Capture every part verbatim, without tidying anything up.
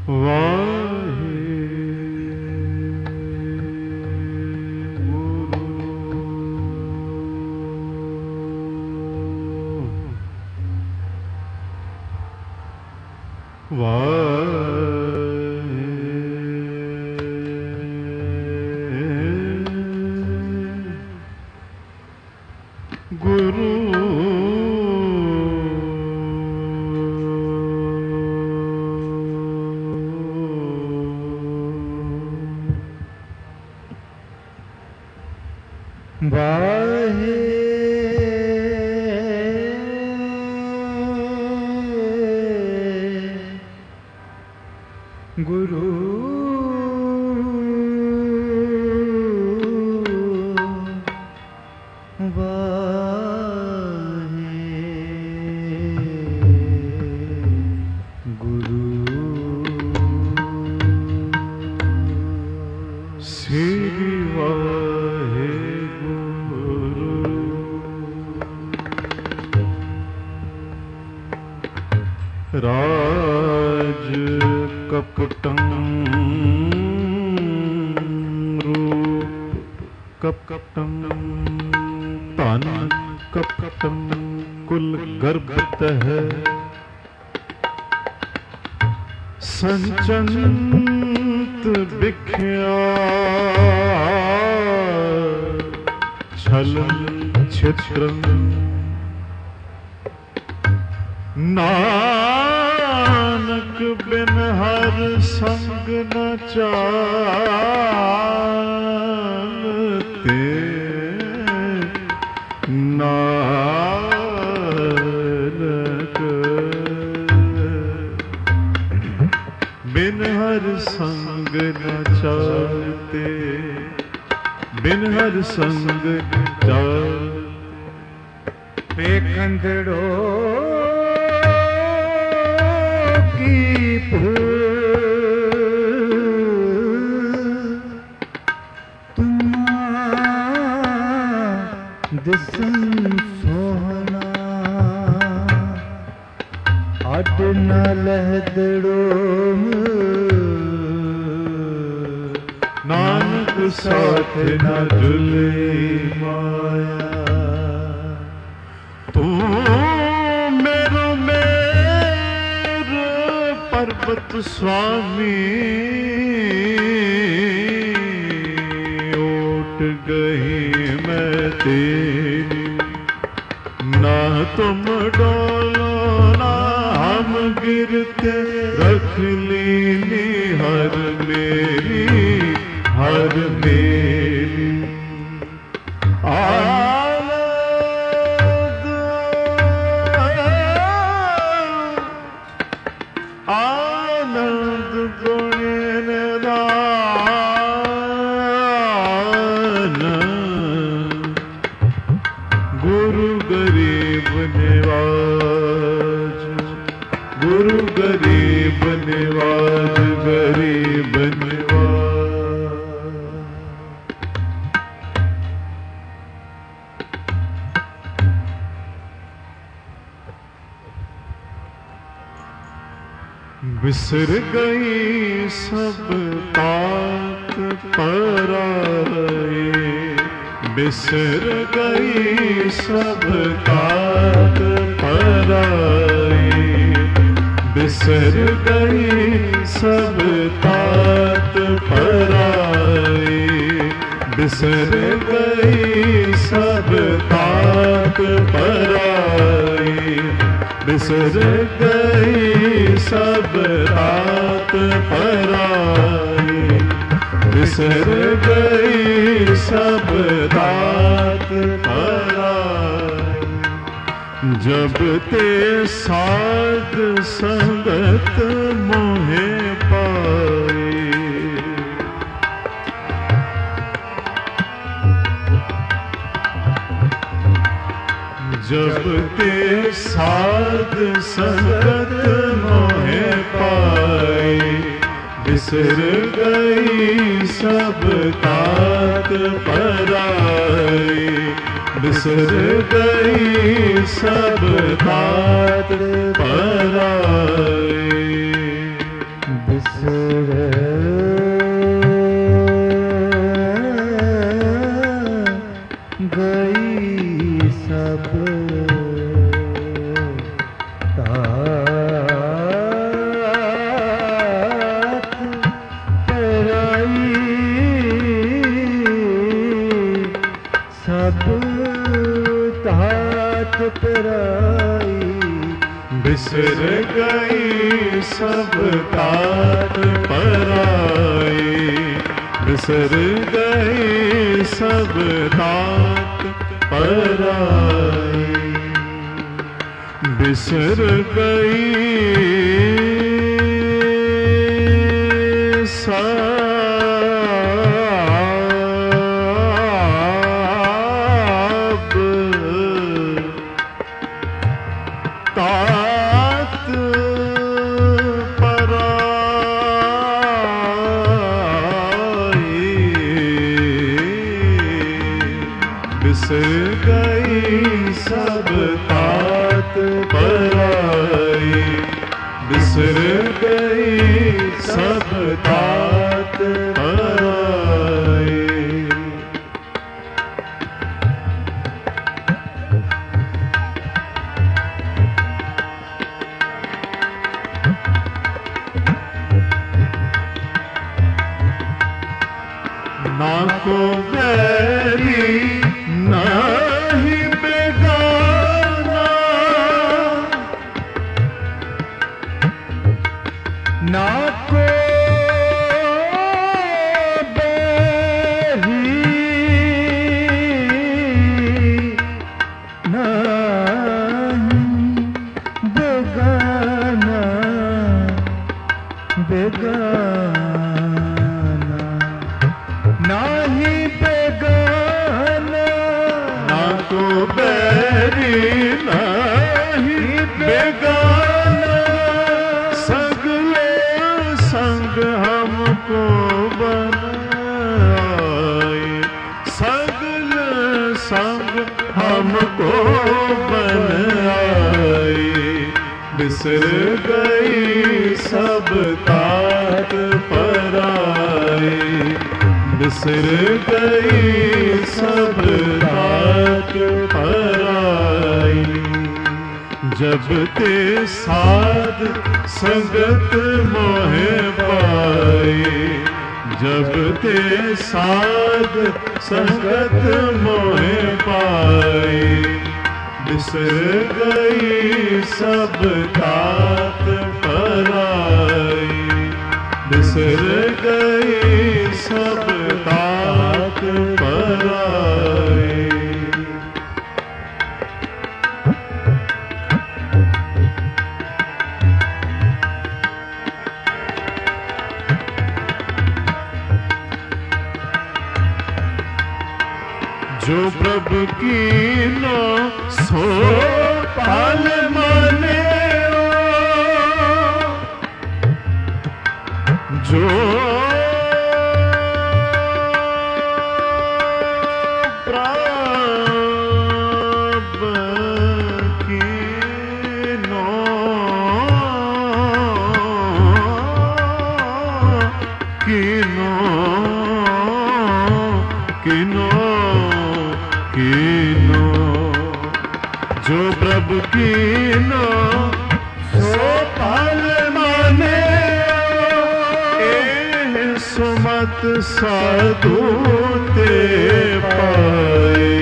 राज कपटं रूप कपटं तन कपटं कुल गर्भतः संचंत बिख्या छलं छित्रं नानक बिन हर संग न चालते नानक बिन हर संग न चालते बिन हर संग चालते पेखंडो दिसन सोहना अड न लहदड़ो नानक साथ न जुले माया तू मेरो मेरे पर्वत स्वामी उठ गई मैं तेरी ना तुम डोलो ना हम गिरते रख लीनी हर मेरी हर मेरी आनंद आनंद गुण दान गुरु गरीब निवाज गुरु गरीब निवाज गरीब निवाज बिसर गई सब तात पराए बिसर गई सब तात पराए बिसर गई सब तात पराए बिसर गई सब तात पराए बिसर गई सब तात पराए बिसर गई सब तात पराए जब ते साध संगत मोहे पाए जब ते साध संगत मोहे पाए बिसर गई सब तात पराए बिसर गई सब तात पराए बिसर गई सब तात पराई, सब तात पराई। बिसर गई सब तात पराई, बिसर गई सब तात पराई। बिसर गई सब तात पराई। बिसर गई सब तात पराई, बिसर गई सब तात पराई। ना को बैरी ना ही बेगाना, ना को बैरी ना बेगाना, बेगाना नाही बेगाना। ना को बैरी नाही बेगाना, सगले संग हमको बनाए, सगले संग हमको बनाए। बिसर गई सब तात पराई, बिसर गई सब तात पराई। जब ते साध संगत मोहे पाई, जब ते साध संगत मोहे पाई। बिसर गई सब तात पराई, बिसर गई सब तात पराई। जो प्रभु कीनो सो पाल माने, जो प्रभु कीनो कीनो कीनो कीनो, जो प्रभु कीनो सो पाल माने। ए सुमत साधु ते पाए,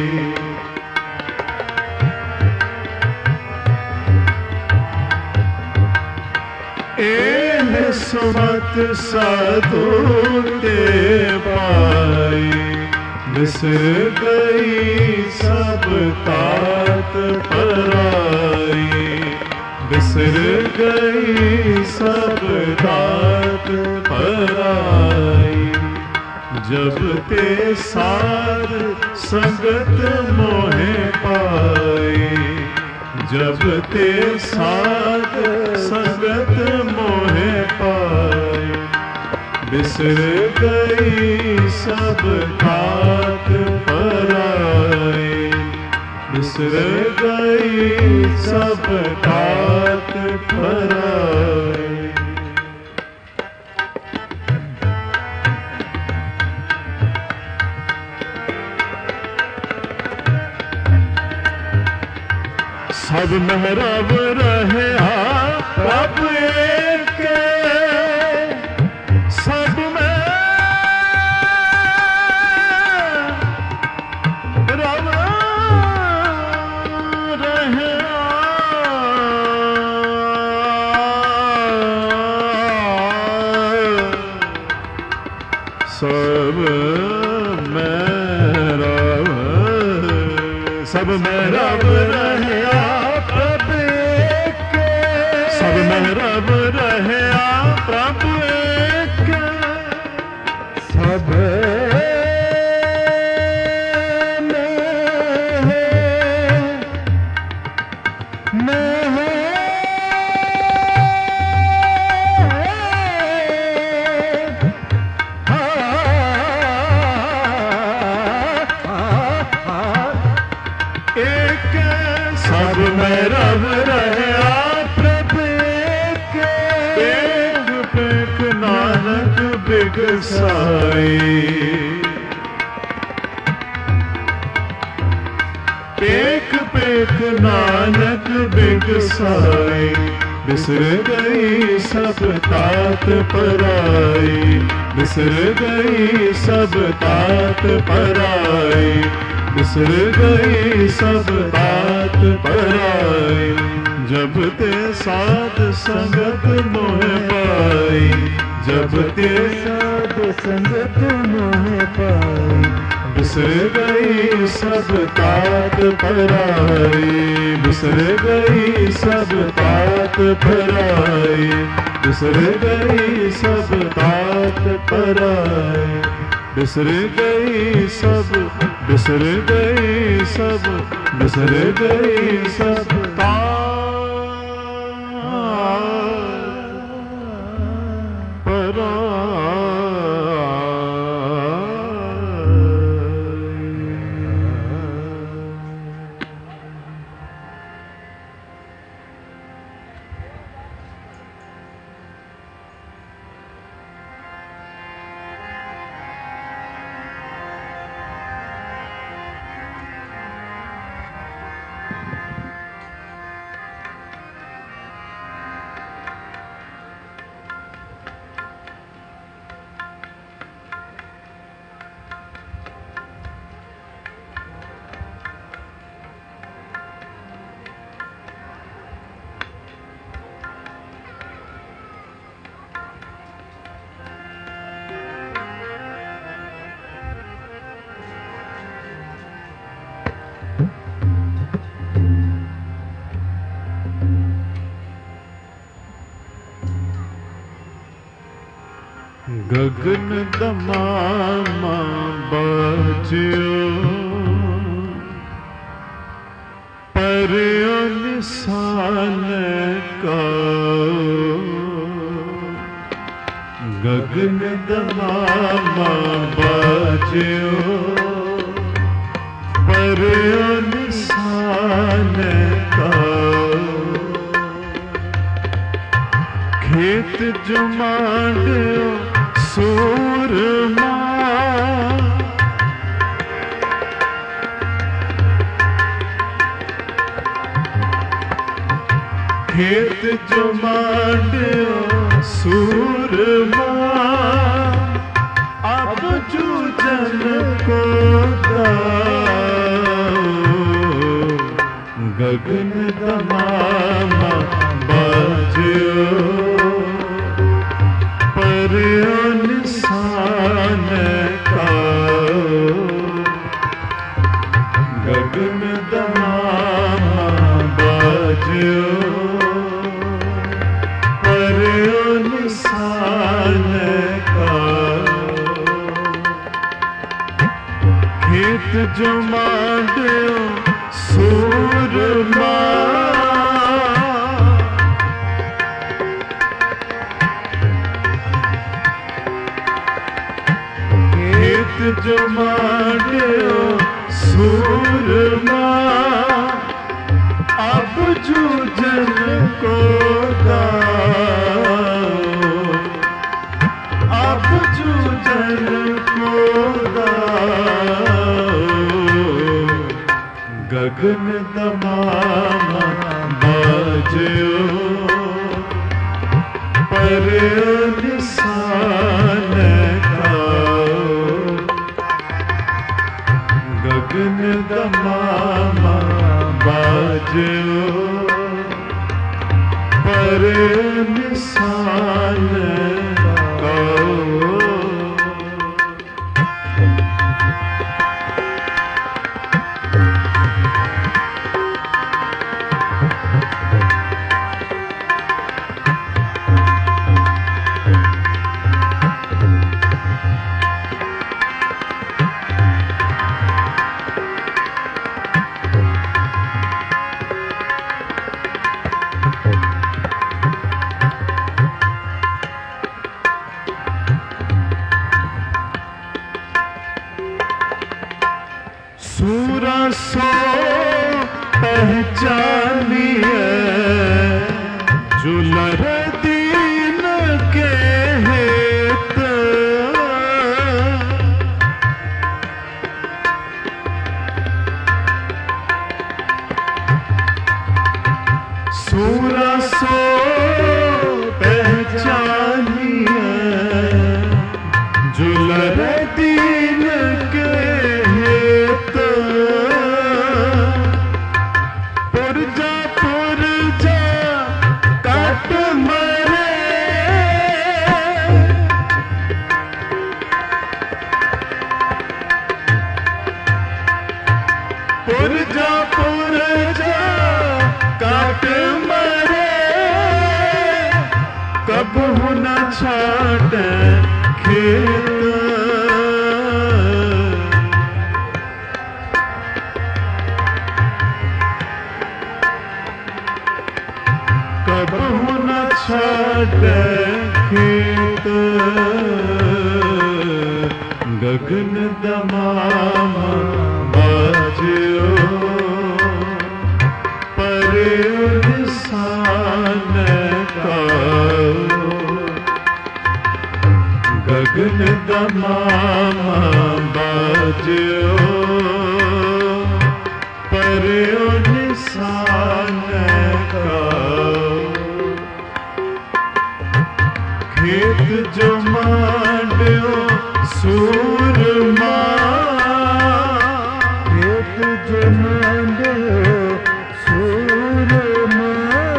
ए सुमत साधु ते पाए। बिसर गई सब तात पराई, बिसर गई सब तात पराई। जब ते साध संगत मोहे पाई, जब ते साध संगत मोहे पाई। बिसर गई सब तात पराई, बिसर गई सब तात पराई। सब महरब रहे प्रभु एक, सब में रब रहे सब में रब, सब में रब रहे प्रभु एक, सब में रब रहे प्रभु एक, सब सब में रब रहे प्रभु एक, एक पेख नानक बिगसाई, पेख पेख नानक बिगसाई, बिसर गई सब तात पराई, बिसर गई सब तात पराई, बिसर गई सब तात पराई, जब ते साध संगत मोह पाई, जब ते साध संगत मोह पाई, बिसर गई सब तात पराई, बिसर गई सब तात पराई, बिसर गई सब तात पराई, बिसर गई सब, बिसर गई सब, बिसर गई सब तात पराई। गगन दमामा बाजियो परियो निशान का, गगन दमामा बाजियो परियो निशान का, खेत जुमांडियो सूरमा, खेत जुमांडियो सूरमा, अब जूझन को दाओ, गगन दमामा बाजियो परियो निशान का, गगन दमामा बाजियो परियो निशान का, खेत जुमांडियो सूरमा, जुमांडियो सूरमा, अब जूझन को दाओ, अब जूझन को दाओ, गगन दमामा पर निशान खाओ, गगन दमामा बाजो, पर निशान खाओ। सूरा सो पहचानिए, जुलर दीन के हेत, सूरा सो पहचानिए, जुलर दीन के पुरजा पुरजा काट मरे, पुरजा पुरजा काट मरे, कब न छाट खेत, कबहु न छाट खेत, गगन दमामा बाजो, पर निशान खाओ, गगन दमामा बाजो, पर निशान खाओ। खेत जो मांड्यो सूरमा, खेत जो मांड्यो सूरमा,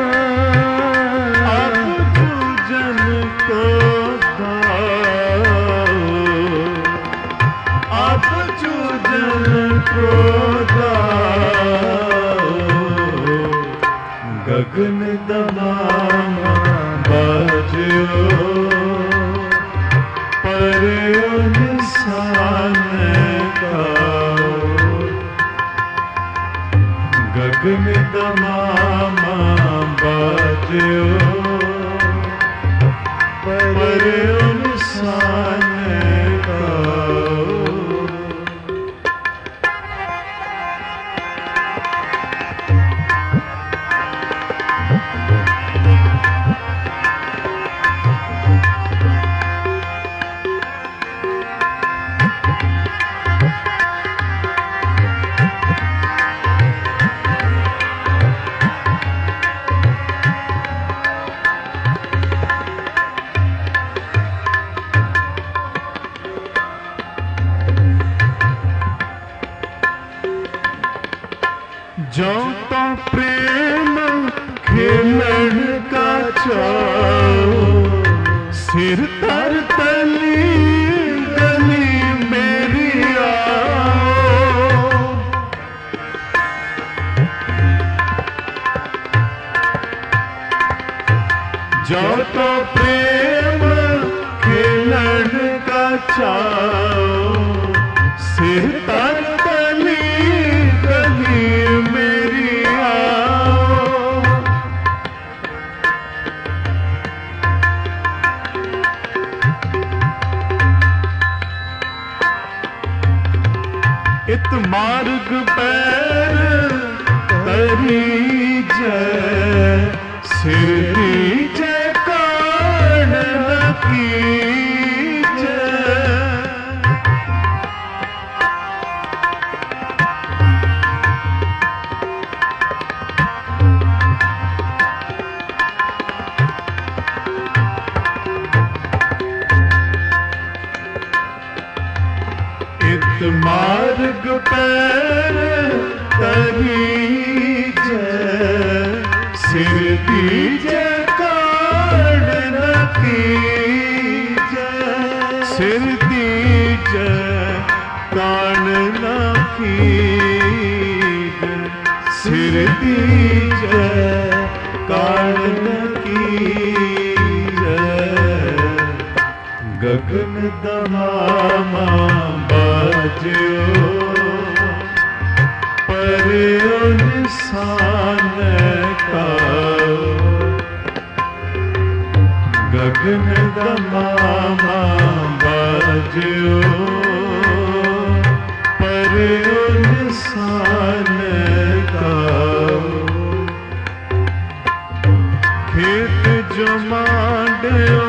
अब पूजन को दाओ, अब पूजन को दाओ, गगन दमामा बाजो, पर निशान खाओ, गगन दमामा बाजो, पर निशान खाओ। जो तो प्रेम खेलन का चाओ, सिर तर तली गली मेरी आओ, जो तो प्रेम खेलन का चाओ, सिर तर तली गली मेरी आओ, इत मार्ग पैर तरी जय, सिर दीजे कान की जय, पैर तरी जय सिर दीजे कान न कीजे सिर दीजे कान न कीजे सिर दीजे कान न कीजे गगन दमामा बाज्यो पर्यो निशान का गगन दमामा बाज्यो पर्यो निशान का खेत जो मांड्यो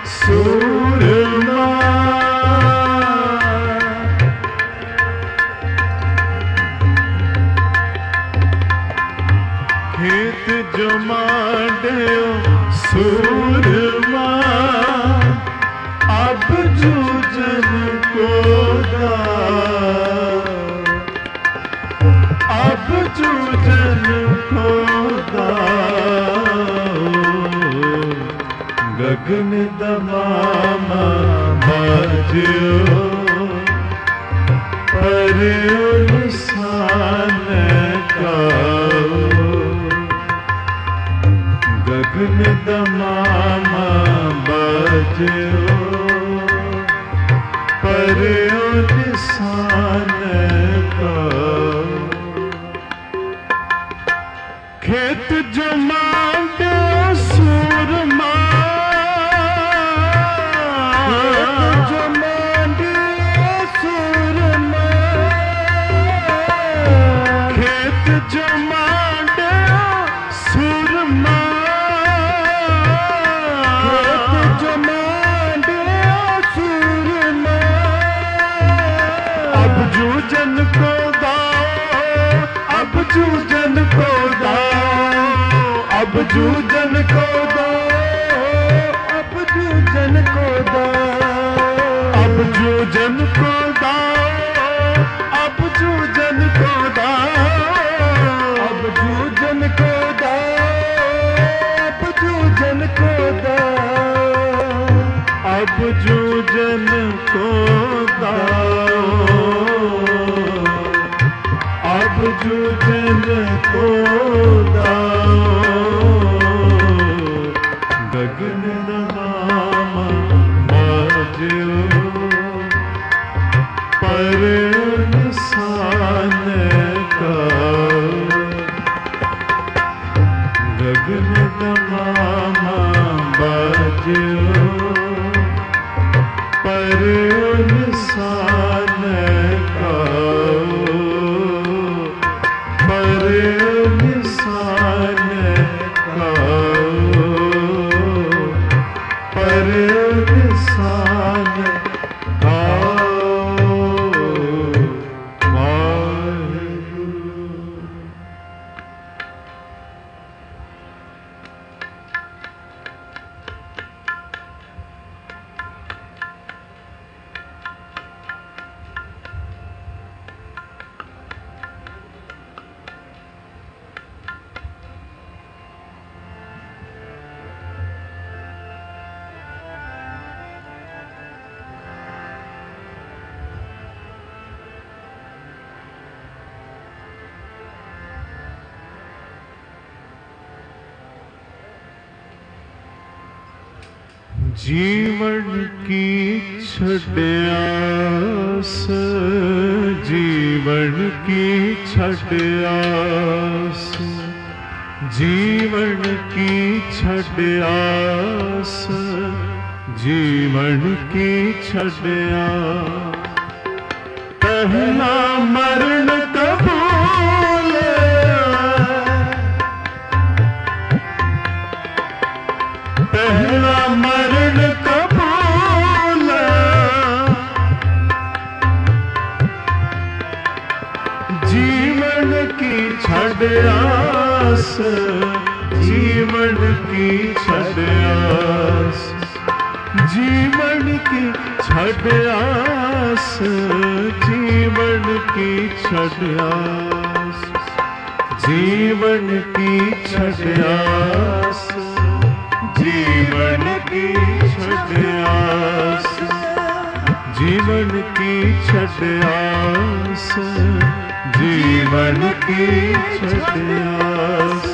सूरमा खेत जो मांड्यो सूरमा अब जूझन को दा अब जूझन को दा गगन दमामा बाज्यो पर्यो निशान का गगन दमामा बाज्यो पर्यो निशान का खेत जो मांड्यो सूरमा जूझन को दाओ अब जूझन को दाओ अब जूझन को दाओ अब जूझन को दाओ अब जूझन को दाओ अब जूझन को दाओ अब जूझन को दाओ अब जूझन को दाओ अब जूझन को दाओ अब जूझन को दाओ गगन दमामा बाज्यो पर्यो निशान का गगन दमामा बाज्यो पर्यो निशान का निशान का पर्यो निशान का जीवन की छड्यास जीवन की छड्यास जीवन की छड्यास जीवन की छड्यास पहला मरण कबूल पहला मरण कबूल जीवन की छड्यास जीवन की छड्यास जीवन की छड़ आस, जीवन की छड़ आस, जीवन की छड़ आस, जीवन की छड़ आस, जीवन की छड़ आस, जीवन की छड़ आस।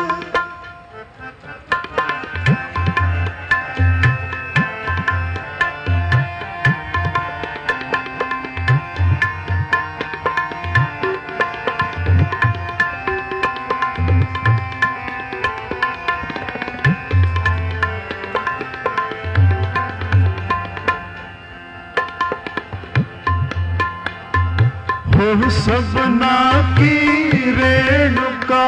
हो सबना की रेणुका,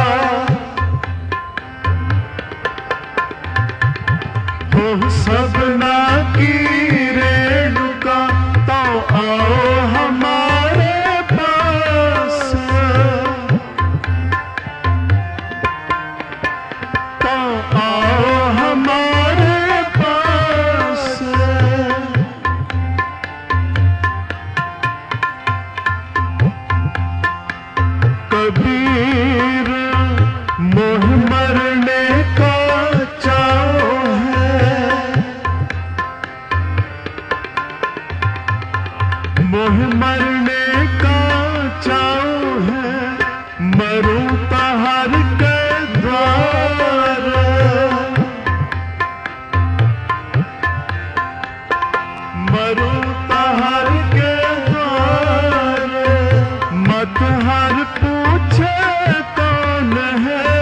हो सबना की रेणुका, तो आओ हमारे पास, तो आओ हमारे पास। कबीर मोह मरने का चाव है, मोह मरने का चाव है, मरूं तहर के द्वार, मरूं तहर के द्वार, मत हर पूछे कौन है,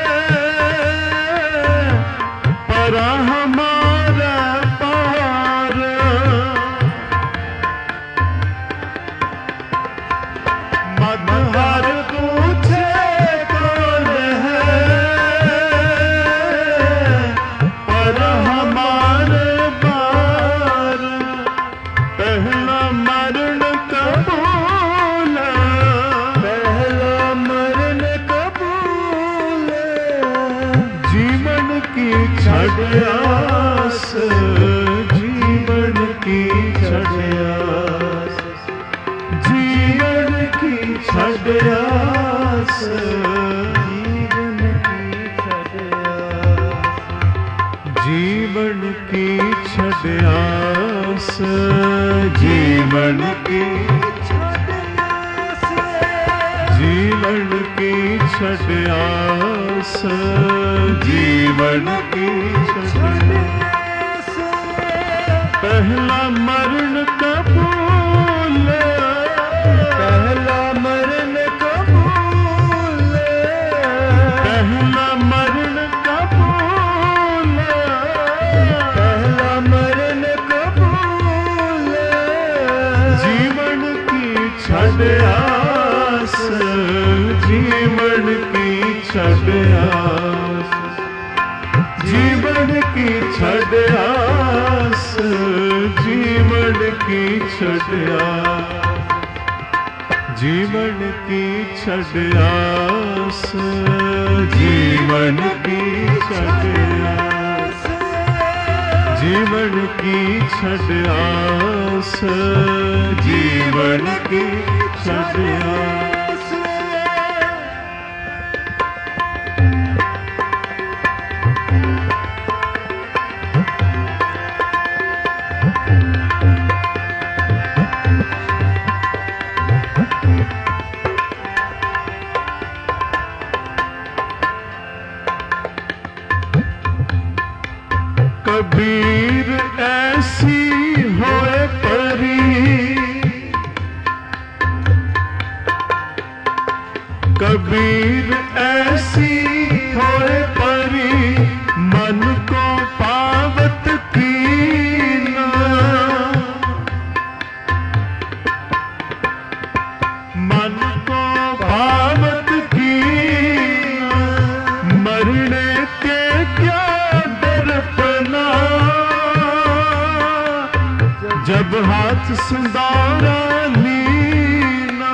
परा हमारा पार। मत हर पूछे कौन है, परा हमारे पार। पहला मरण कबूल, पहला मरण कबूल, जीवन की छड़ आस, जीवन की छड़ आस, जीवन की छड़ आस, जीवन की छड़ आस, जीवन की छड़ आस, जीवन की जीवन की छड़ आस, जीवन की छड़ आस। पहला मरण कबूल, पहला मरण कबूल, पहला मरण कबूल, पहला मरण कबूल, जीवन की छड़ आस, जीवन की छड़ आस, जीवन की छड़ आस, जीवन की छड़ आस, जीवन की छड़ आस, जीवन की छड़ आस, जीवन की छड़ आस, जीवन की छड़ आस। कबीर ऐसी होए परी, कबीर ऐसी होए परी, मन को पावत कीना, मन को पावत कीना, मरने के क्या जब हाथ सिंदूरा लीना,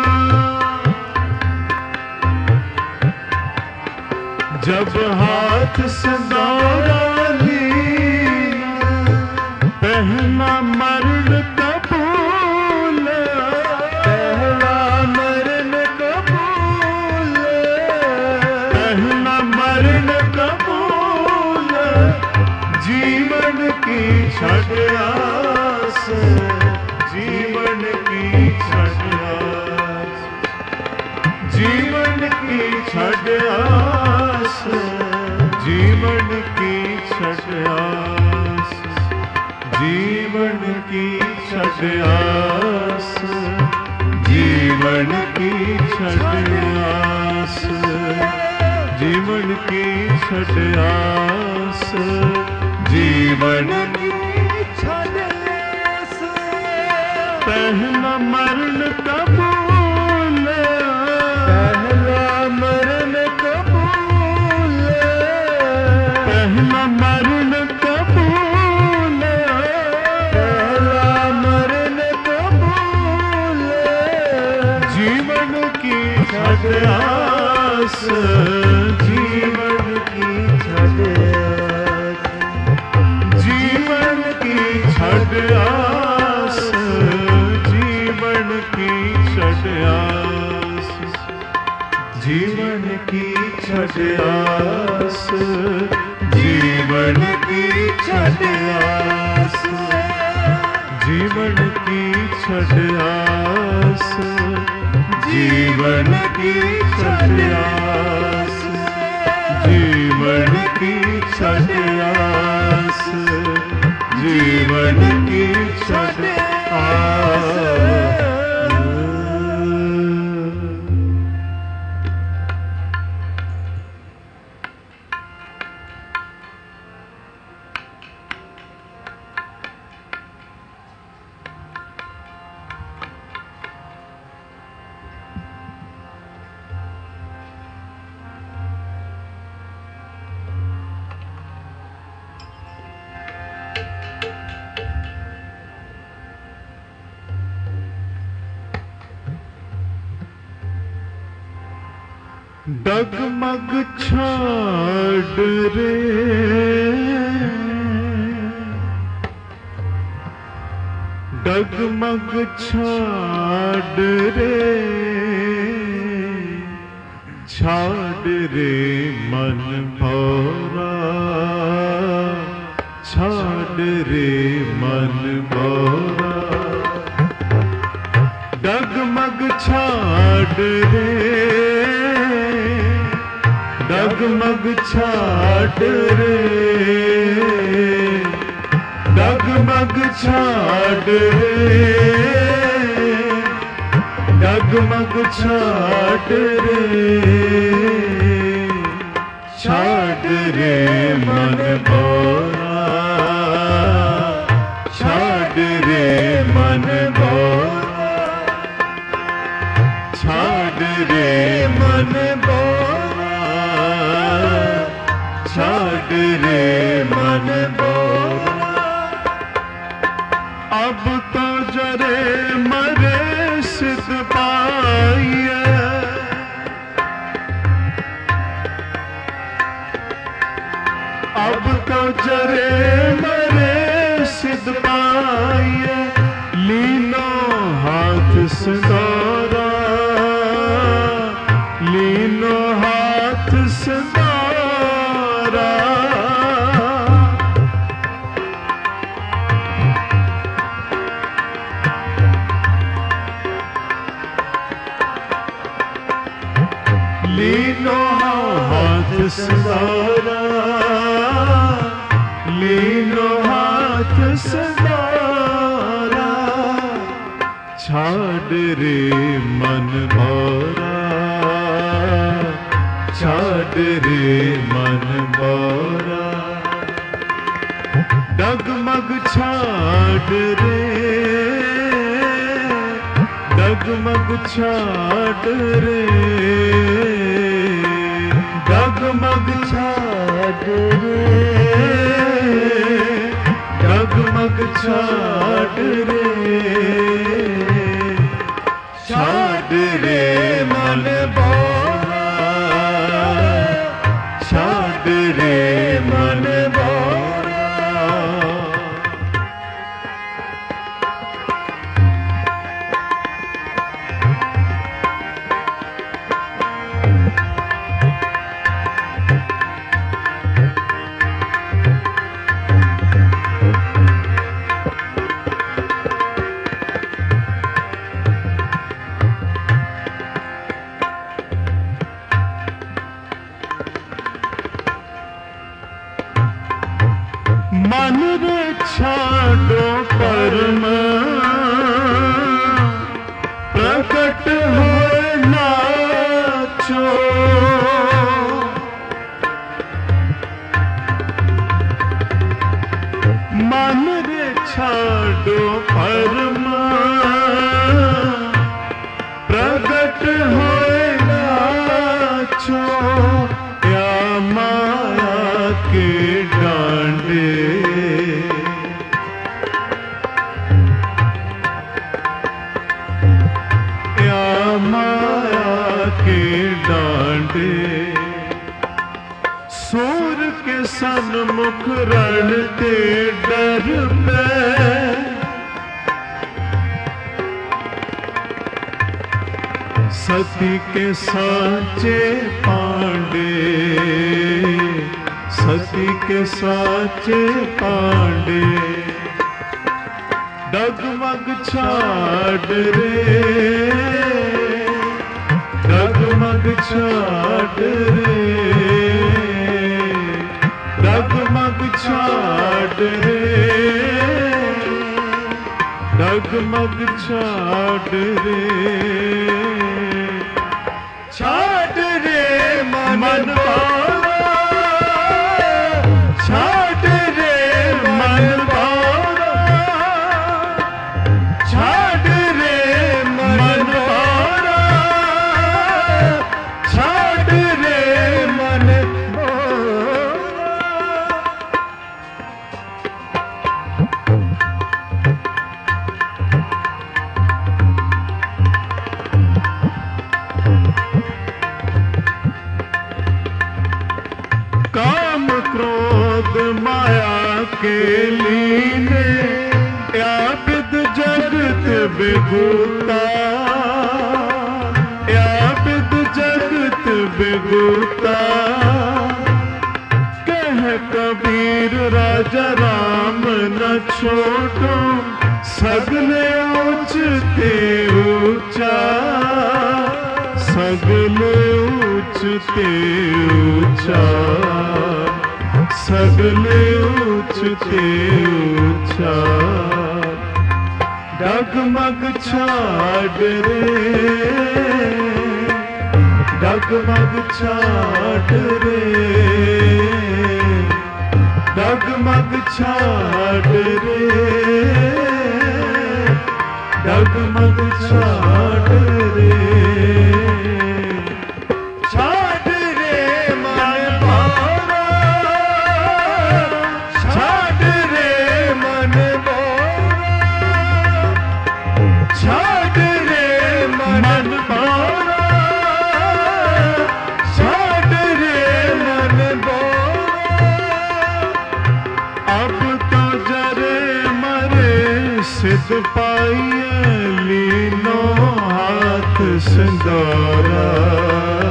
जब हाथ सिंदूरा लीना, पहला मरण कबूल, पहला मरण कबूल, पहला मरण कबूल, जीवन की छठ आस, जीवन की छठ आस, जीवन की छठ आस, जीवन की छठ आस, जीवन की छठ आस, जीवन की छठ आस, जीवन की छठ आस, जीवन की छठ आस। पहला मरण कबूल, पहला मरण कबूल, पहला मरण कबूल, पहला मरण कबूल, जीवन की छठ आस, जीवन की छठ आस, जीवन की छठ आस, जीवन की छठ आस, जीवन की छठ आस, जीवन की छठ आस, जीवन की छठ आस, जीवन की छठ आस, जीवन की छठ आस, जीवन की छठ आस। डगमग छाड़ रे, डगमग छाड़ रे, छाड़ रे मन भौरा, छाड़ रे मन भौरा, डगमग छाड़ रे, डगमग छाड़ रे, डगमग छाड़ रे, डगमग छाड़ रे, छाड़ रे मन भौरा, छाड़ रे मन भौरा, छाड़ रे मन भौरा, छाड़ रे मन भौरा। अब तो जरे मरे सिद्ध पाइए, अब तो जरे मरे सिद्ध पाइए, लीनो हाथ सिंदूरा, लीनो हाथ सिंदूरा, लीनो हाथ सिंदूरा, लीनो हाथ सिंदूरा, छाड़ रे मन भौरा, छाड़ रे मन भौरा, डगमग छाड़ रे, डगमग छाड़ रे, डगमग छाड़ रे, डगमग छाड़ रे, छाड़ रे मन भौरा, छाड़ रे मन भौरा, दो फरमा प्रगट होए नाचो या माया के डांडे या माया के डांडे सूर के सन्मुख रणते डर पे सती के साचे पांडे सती के साचे पांडे डगमग छाड़ रे डगमग छाड़ रे डगमग छाड़ रे डगमग छाड़ रे छाड़ रे मन बारा छाड़ रे मन बारा छाड़ रे मन बारा छाड़ रे मन काम क्रोध माया के लीने या विद जगत विभूता या विद जगत विभूता कह कबीर राजा राम न छोड़ो सगले ऊंचते ऊंचा सगले ऊंचते ऊंचा सगले ऊंचते ऊंचा डगमग छाड़ रे डगमग छाड़ रे डगमग छाड़ रे डगमग छाड़ रे छाड़ रे मन बारा छाड़ रे मन बारा छाड़ रे मन बारा छाड़ रे मन बारा अब तो जरे मरे सिद्ध पाइए लीनो हाथ सिंदूरा